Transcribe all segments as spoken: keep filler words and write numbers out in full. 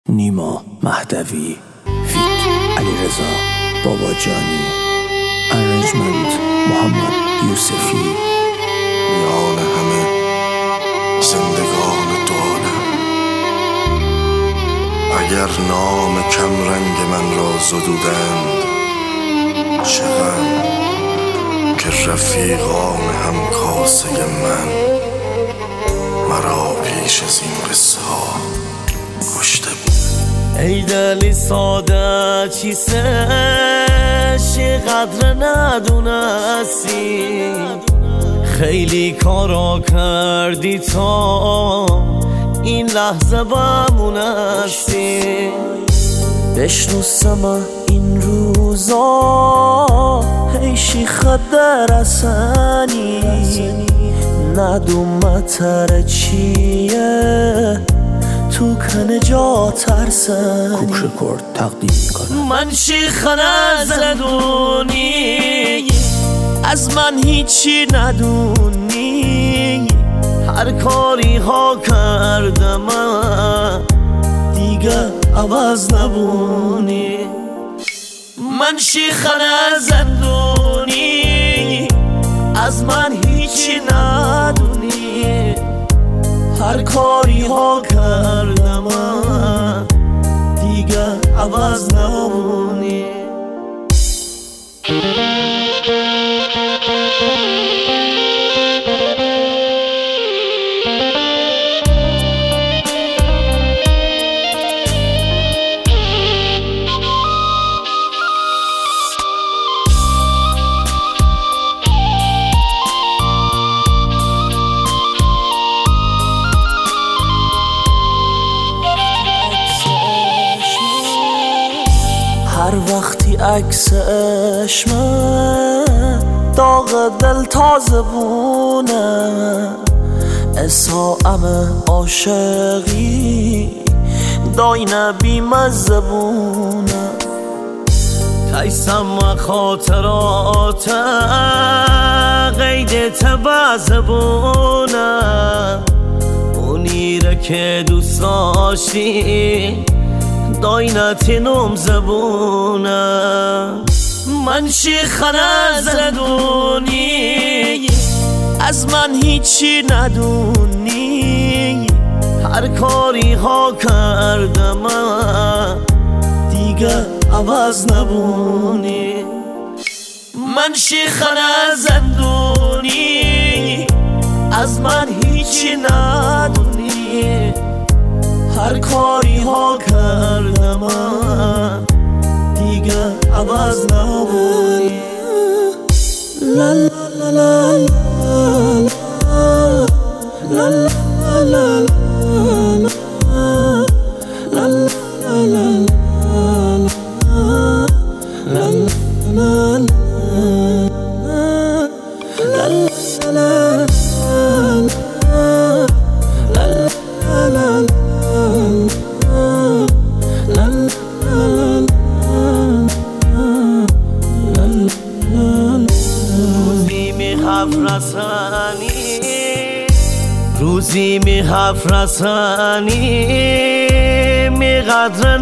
نیما مهدوی فیت علیرضا باباجانی ارنجمنت محمد یوسفی. میان همه زندگان دولم، اگر نام کم رنگ من را زدودند، چه غم که رفیقان هم کاسه من مرا پیش از این قصه ها کشته بود. ای دلی ساده چیستش قدر ندونستی، خیلی کارا کردی تا این لحظه بمونستی. بشنو سما این روزا ای شیخ درسنی، ندوم متر چیه تو کنه جا ترسنی. کوک رکورد تقدیم میکنم. من شیخ نزدونی، از من هیچی ندونی، هر کاری ها کردم دیگه عوض نبونی. من شیخ نزدونی، از من هیچی ندونی، هر کاری ها کردم دیگه عوض نمونی. هر وقتی عکس عشمه داغ دل تازه بونه، اساءم عاشقی داینه بیمزه بونه. تیسم و خاطرات قید تبزه بونه، اونیره که دوست داشتی داینتینم زبونه. من شیخ نزدونی، از من هیچی ندونی، هر کاری ها کردم دیگه عوض نبونی. من شیخ نزدونی، از من هیچی ندونی، هر کاری ها کردم دیگه عوض نبونی. لا لا لا لا لا لا لا لا روزی می حفرسانی، می قدر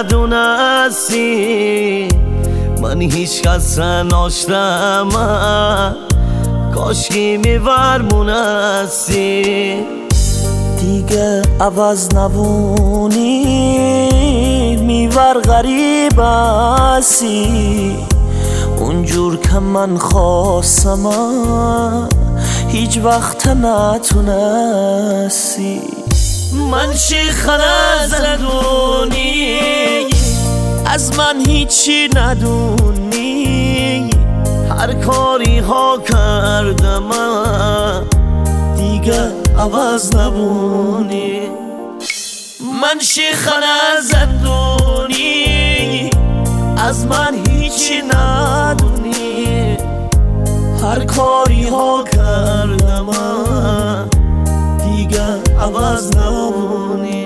ندونستی، من هیچ کس ناشتم کاشکی می ورمونستی. دیگه عوض نبونی، میور غریب هستی، اونجور که من خواستم هیچ وقت نتونستی. من شیخ نزدونی، از من هیچی ندونی، هر کاری ها کردم دیگه عوض نبونی. من شیخ نزدونی، از من هیچی ندونی، هر کاری ها کردم دیگه عوض نمونی.